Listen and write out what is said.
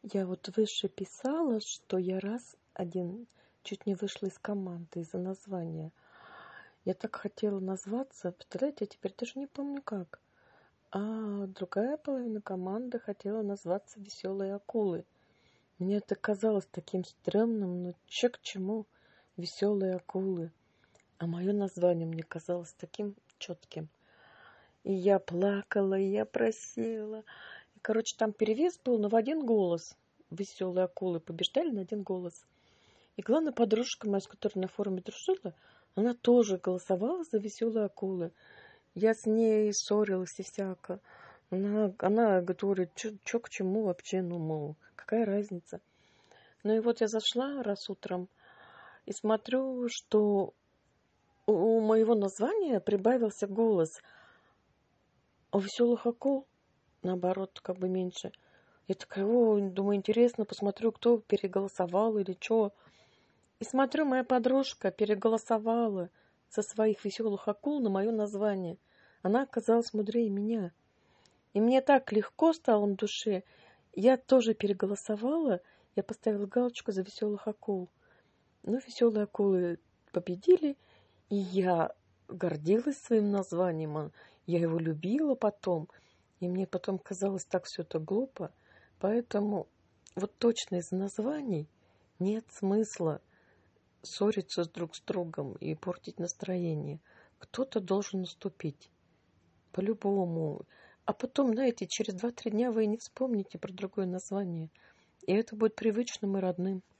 Я вот выше писала, что я раз один чуть не вышла из команды из-за названия. Я так хотела назваться, представляете, я теперь даже не помню как. А другая половина команды хотела назваться «Веселые акулы». Мне это казалось таким стрёмным, но че к чему «Веселые акулы». А мое название мне казалось таким четким. И я плакала, и я просила. И, короче, там перевес был, но в один голос. Веселые акулы побеждали на один голос. И главная подружка моя, с которой на форуме дружила, она тоже голосовала за веселые акулы. Я с ней ссорилась и всяко. Она говорит, что к чему вообще, ну, мол, какая разница. Ну и вот я зашла раз утром и смотрю, что у моего названия прибавился голос, а у веселых акул, наоборот, как бы меньше. Я такая, думаю, интересно, посмотрю, кто переголосовал или что. И смотрю, моя подружка переголосовала со своих веселых акул на мое название. Она оказалась мудрее меня. И мне так легко стало на душе. Я тоже переголосовала, я поставила галочку за веселых акул. Ну, веселые акулы победили, и я гордилась своим названием. Я его любила потом. И мне потом казалось так все это глупо. Поэтому вот точно из названий нет смысла ссориться друг с другом и портить настроение. Кто-то должен уступить. По-любому. А потом, знаете, через 2-3 дня вы и не вспомните про другое название. И это будет привычным и родным.